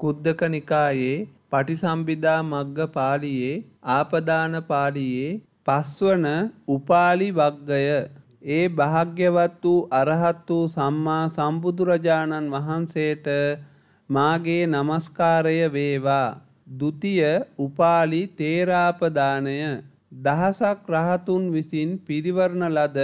කුද්දක නිකායේ පටිසම්භිදා මග්ග පාළියේ ආපදාන පාළියේ පස්වන උපාලි වග්ගය. ඒ භාග්‍යවත් වූ අරහත් වූ සම්මා සම්බුදුරජාණන් වහන්සේට මාගේ නමස්කාරය වේවා. ဒုတိယ උපාලි තේරාපදානය. දහසක් රහතුන් විසින් පිරිවරණ ලද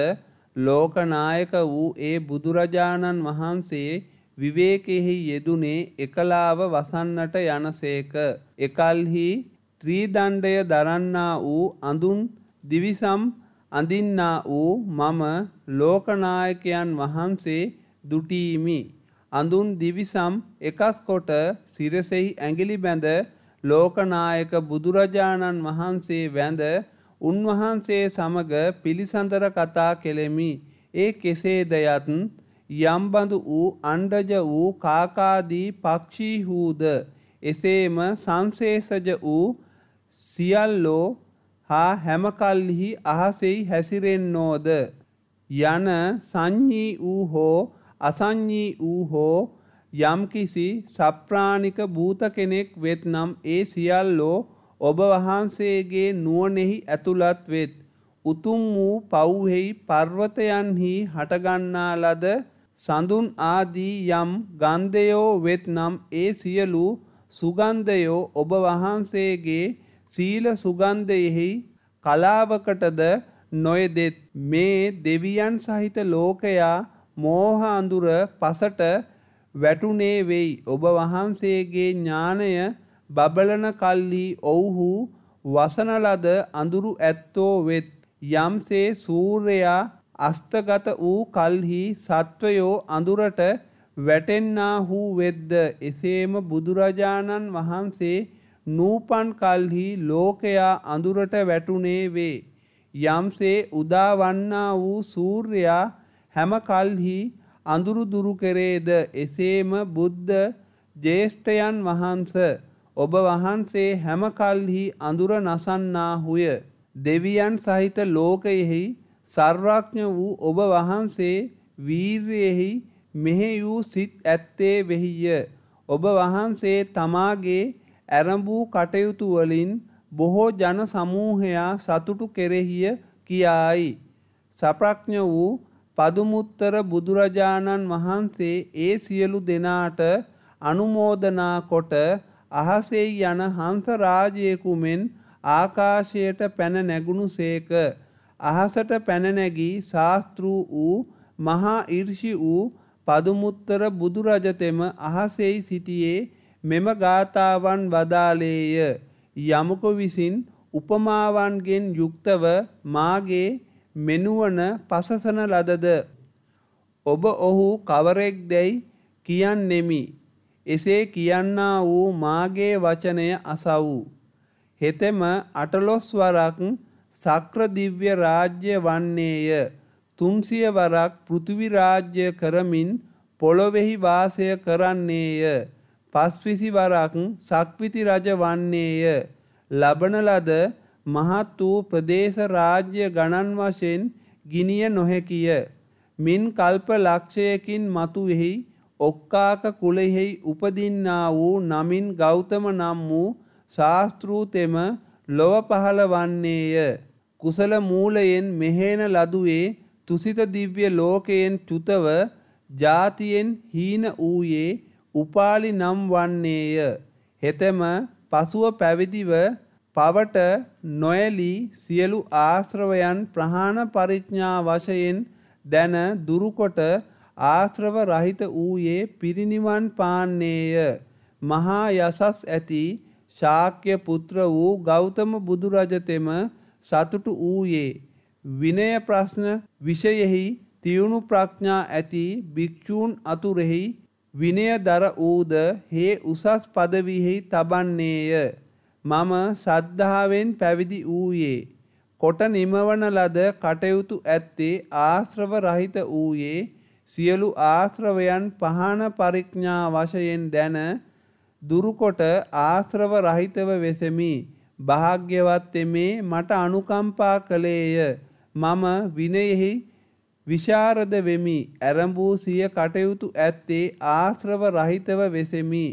ලෝකනායක වූ ඒ බුදුරජාණන් වහන්සේ විවේකයෙහි යෙදුනේ එකලාව වසන්නට යනසේක. එකල්හි ත්‍රිදණ්ඩය දරන්නා වූ අඳුන් දිවිසම් අඳින්නා වූ මම ලෝකනායකයන් වහන්සේ දුටීමි. අඳුන් දිවිසම් එකස් කොට සිරසෙහි ඇඟිලි බැඳ ලෝකනායක බුදුරජාණන් වහන්සේ වැඳ උන්වහන්සේ සමග පිළිසඳර කතා කෙලෙමි. ඒ කෙසේද යත් යම්බඳු වූ අණ්ඩජ වූ කාකාදී පක්ෂීහූද එසේම සංශේෂජ වූ සියල්ලෝ හා හැමකල්හි අහසෙහි හැසිරෙන්නෝද යන සංඤී වූ හෝ අසංඤී වූ හෝ යම්කිසි සප්‍රාණික භූත කෙනෙක් වෙත්නම් ඒ සියල්ලෝ ඔබ වහන්සේගේ නුවණෙහි ඇතුළත් වෙත්. උතුම් වූ පව්හෙහි පර්වතයන්හි හටගන්නා ලද සඳුන් ආදී යම් ගන්ධයෝ වෙත්නම් ඒ සියලු සුගන්ධයෝ ඔබ වහන්සේගේ සීල සුගන්ධයෙහි කලාවකටද නොයෙදෙත්. මේ දෙවියන් සහිත ලෝකයා මෝහ අඳුර පසට වැටුනේ වෙයි. ඔබ වහන්සේගේ ඥානය බබලන කල්හි ඔව්හු වසන ලද අඳුරු ඇත්තෝ වෙත්. යම්සේ සූර්යයා අස්තගත වූ කල්හි සත්වයෝ අඳුරට වැටෙන්නාහු වෙද්ද එසේම බුදුරජාණන් වහන්සේ නූපන් කල්හි ලෝකයා අඳුරට වැටුනේ වේ. යම්සේ උදාවන්නා වූ සූර්යයා හැම කල්හි අඳුරු දුරු කෙරේද එසේම බුද්ධ ජේෂ්ඨයන් වහන්ස ඔබ වහන්සේ හැම කල්හි අඳුර නසන්නාහුය. දෙවියන් සහිත ලෝකයෙහි සර්වඥ වූ ඔබ වහන්සේ වීර්යෙහි මෙහෙයූ සිත් ඇත්තේ වෙහිය. ඔබ වහන්සේ තමාගේ ඇරඹූ කටයුතු වලින් බොහෝ ජන සමූහයා සතුටු කෙරෙහිය කියායි. සප්‍රඥ වූ පදුමුත්තර බුදුරජාණන් වහන්සේ ඒ සියලු දෙනාට අනුමෝදනා කොට අහසේ යන හංස රාජයෙකු මෙන් ආකාශයට පැන නැගුණු සේක. අහසට පැන නැගී ශාස්ත්‍රූ වූ මහා ඍෂි වූ පදුමුත්තර බුදුරජතෙම අහසෙහි සිටියේ මෙම ගාථාවන් වදාළේය. යමක විසින් උපමාවන්ගෙන් යුක්තව මාගේ මෙනුවන පසසන ලදද ඔබ ඔහු කවරෙක්දැයි කියන්නෙමි. එසේ කියන්නා වූ මාගේ වචනය අසවූ. හෙතෙම 18 වරක් සක්‍ර දිව්‍ය රාජ්‍ය වන්නේය. 300 වරක් පෘථිවි රාජ්‍ය කරමින් පොළොවෙහි වාසය කරන්නේය. 5 වරක් සක්විති රජ වන්නේය. ලබන ලද මහත් වූ ප්‍රදේශ රාජ්‍ය ගණන් වශයෙන් ගිනිය නොහැකිය. මින් කල්ප ලක්ෂයකින් මතුවෙහි ඔක්කාක කුලෙහි උපදින්නා වූ නමින් ගෞතම නම් වූ ශාස්ත්‍රූතෙම ලොව පහළ වන්නේය. කුසල මූලයෙන් මෙහෙන ලදුවේ තුසිත දිව්‍ය ලෝකයෙන් චුතව ජාතියෙන් හීන වූයේ උපාලි නම් වන්නේය. හෙතෙම පසුව පැවිදිව පවට නොයලී සියලු ආශ්‍රවයන් ප්‍රහාණ පරිඥා වශයෙන් දැන දුරුකොට ආශ්‍රව රහිත වූයේ පිරිනිවන් පාන්නේය. මහා යසස් ඇති ශාක්‍ය පුත්‍ර වූ ගෞතම බුදුරජතෙම සතුටු වූයේ විනය ප්‍රශ්න විෂයෙහි තියුණු ප්‍රඥා ඇති භික්ෂූන් අතුරෙහි විනයදර වූද හේ උසස් පදවියෙහි තබන්නේය. මම සද්ධාවෙන් පැවිදි වූයේ කොට නිමවන ලද කටයුතු ඇත්තේ ආශ්‍රව රහිත වූයේ සියලු ආශ්‍රවයන් පහන පරිඥා වශයෙන් දැන දුරුකොට ආශ්‍රව රහිතව වෙසෙමි. භාග්‍යවත් එමේ මට අනුකම්පා කළේය. මම විනයෙහි විශාරද වෙමි. ඇරඹූ සිය කටයුතු ඇත්තේ ආශ්‍රව රහිතව වෙසෙමි.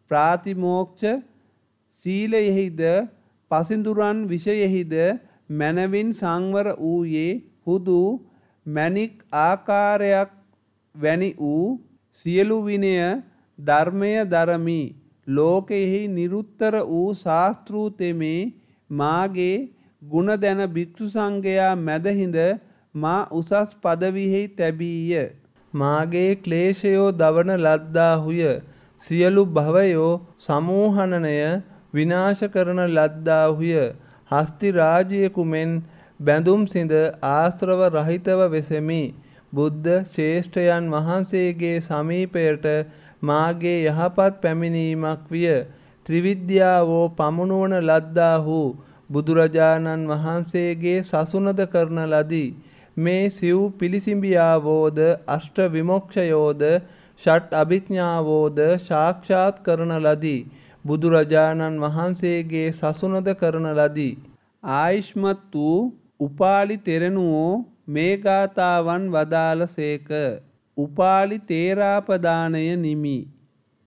ප්‍රාතිමෝක්ෂ සීලයෙහිද පසිඳුරන් විෂයෙහිද මනවින් සංවර වූයේ හුදු මණික් ආකාරයක් වැනි වූ සියලු විනය ධර්මය දරමි. ලෝකයෙහි නිරුත්තර වූ ශාස්ත්‍රූ තෙමේ මාගේ ගුණ දැන භික්ෂු සංඝයා මැදහිඳ මා උසස් පදවියෙහි තැබීය. මාගේ ක්ලේශයෝ දවන ලද්දාහුය. සියලු භවයෝ සමූහනනය විනාශ කරන ලද්දාහුය. හස්ති රාජ්‍යයකු මෙන් බැඳුම් සිඳ ආශ්‍රව රහිතව වෙසෙමි. බුද්ධ ශ්‍රේෂ්ඨයන් වහන්සේගේ සමීපයට මාගේ යහපත් පැමිණීමක් විය. ත්‍රිවිද්‍යාවෝ පමුණුවන ලද්දාහු බුදුරජාණන් වහන්සේගේ සසුනද කරන ලදී. මේ සිව් පිළිසිඹියාවෝද අෂ්ට විමොක්ෂයෝද ෂට් අභිඥාවෝද සාක්ෂාත් කරන ලදී. බුදුරජාණන් වහන්සේගේ සසුනද කරන ලදී. ආයිෂ්මත් වූ උපාලි තෙරණුවෝ මේ ගාථාවන් වදාළ සේක. උපාලි තේරාපදානය නිමි.